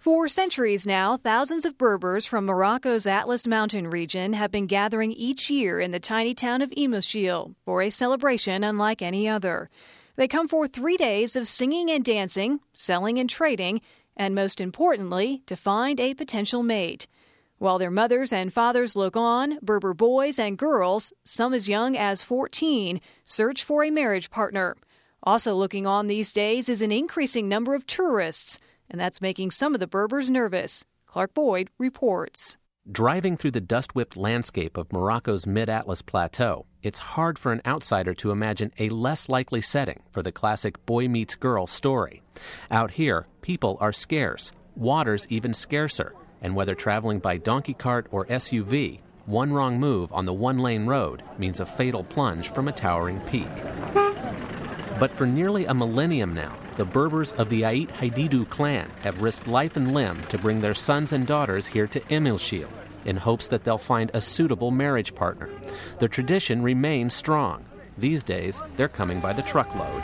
For centuries now, thousands of Berbers from Morocco's Atlas Mountain region have been gathering each year in the tiny town of Imilchil for a celebration unlike any other. They come for 3 days of singing and dancing, selling and trading, and most importantly, to find a potential mate. While their mothers and fathers look on, Berber boys and girls, some as young as 14, search for a marriage partner. Also looking on these days is an increasing number of tourists, and that's making some of the Berbers nervous. Clark Boyd reports. Driving through the dust-whipped landscape of Morocco's Mid-Atlas Plateau, it's hard for an outsider to imagine a less likely setting for the classic boy-meets-girl story. Out here, people are scarce, water's even scarcer, and whether traveling by donkey cart or SUV, one wrong move on the one-lane road means a fatal plunge from a towering peak. But for nearly a millennium now, the Berbers of the Ait Haididu clan have risked life and limb to bring their sons and daughters here to Imilchil in hopes that they'll find a suitable marriage partner. The tradition remains strong. These days, they're coming by the truckload.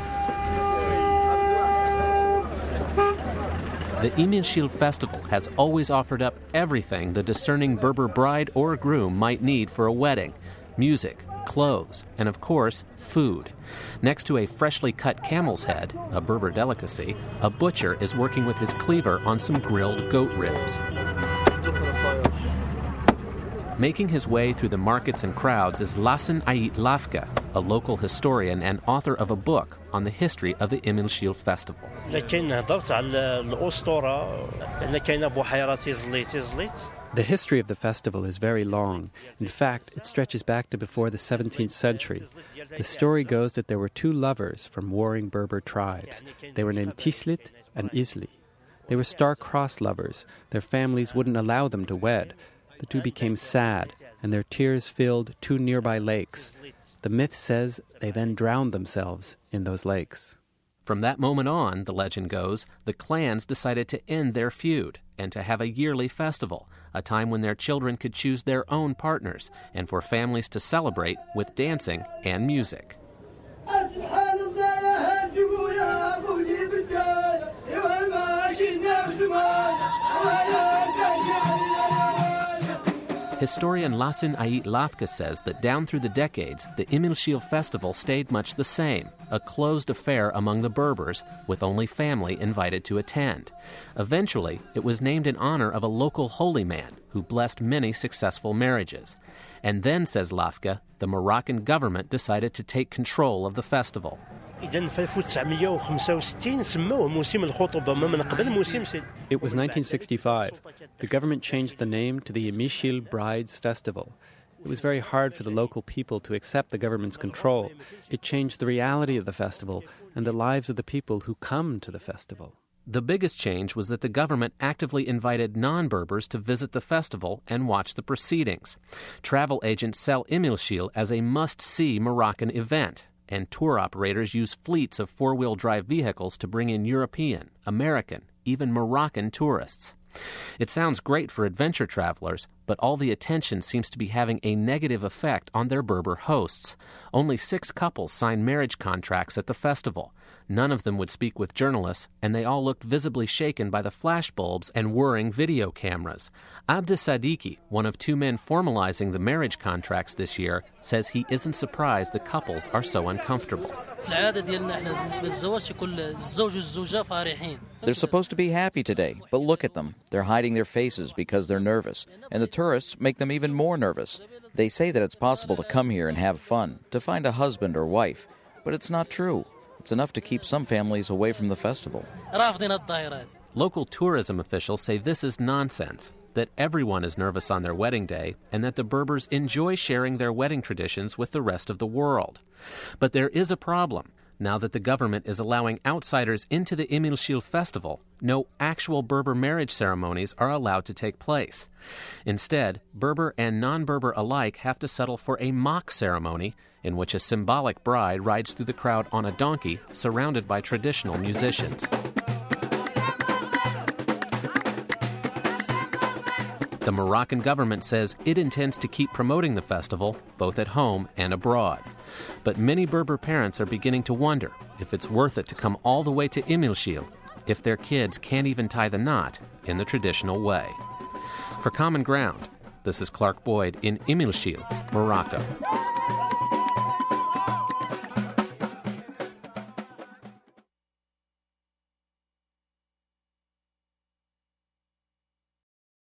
The Imilchil festival has always offered up everything the discerning Berber bride or groom might need for a wedding: music, clothes, and of course, food. Next to a freshly cut camel's head, a Berber delicacy, a butcher is working with his cleaver on some grilled goat ribs. Making his way through the markets and crowds is Lassan Ait Lafka, a local historian and author of a book on the history of the Imilchil festival. The history of the festival is very long. In fact, it stretches back to before the 17th century. The story goes that there were two lovers from warring Berber tribes. They were named Tislit and Isli. They were star-crossed lovers. Their families wouldn't allow them to wed. The two became sad, and their tears filled two nearby lakes. The myth says they then drowned themselves in those lakes. From that moment on, the legend goes, the clans decided to end their feud and to have a yearly festival, a time when their children could choose their own partners, and for families to celebrate with dancing and music. Historian Lassan Ait Lafka says that down through the decades, the Imilchil festival stayed much the same, a closed affair among the Berbers, with only family invited to attend. Eventually, it was named in honor of a local holy man who blessed many successful marriages. And then, says Lafka, the Moroccan government decided to take control of the festival. It was 1965. The government changed the name to the Imilchil Brides Festival. It was very hard for the local people to accept the government's control. It changed the reality of the festival and the lives of the people who come to the festival. The biggest change was that the government actively invited non-Berbers to visit the festival and watch the proceedings. Travel agents sell Imilchil as a must-see Moroccan event, and tour operators use fleets of four-wheel drive vehicles to bring in European, American, even Moroccan tourists. It sounds great for adventure travelers, but all the attention seems to be having a negative effect on their Berber hosts. Only 6 couples signed marriage contracts at the festival. None of them would speak with journalists, and they all looked visibly shaken by the flashbulbs and whirring video cameras. Abdes Sadiki, one of 2 men formalizing the marriage contracts this year, says he isn't surprised the couples are so uncomfortable. They're supposed to be happy today, but look at them. They're hiding their faces because they're nervous, and the tourists make them even more nervous. They say that it's possible to come here and have fun, to find a husband or wife, but it's not true. It's enough to keep some families away from the festival. Local tourism officials say this is nonsense, that everyone is nervous on their wedding day, and that the Berbers enjoy sharing their wedding traditions with the rest of the world. But there is a problem. Now that the government is allowing outsiders into the Imilchil festival, no actual Berber marriage ceremonies are allowed to take place. Instead, Berber and non-Berber alike have to settle for a mock ceremony in which a symbolic bride rides through the crowd on a donkey surrounded by traditional musicians. The Moroccan government says it intends to keep promoting the festival, both at home and abroad. But many Berber parents are beginning to wonder if it's worth it to come all the way to Imilchil if their kids can't even tie the knot in the traditional way. For Common Ground, this is Clark Boyd in Imilshil, Morocco.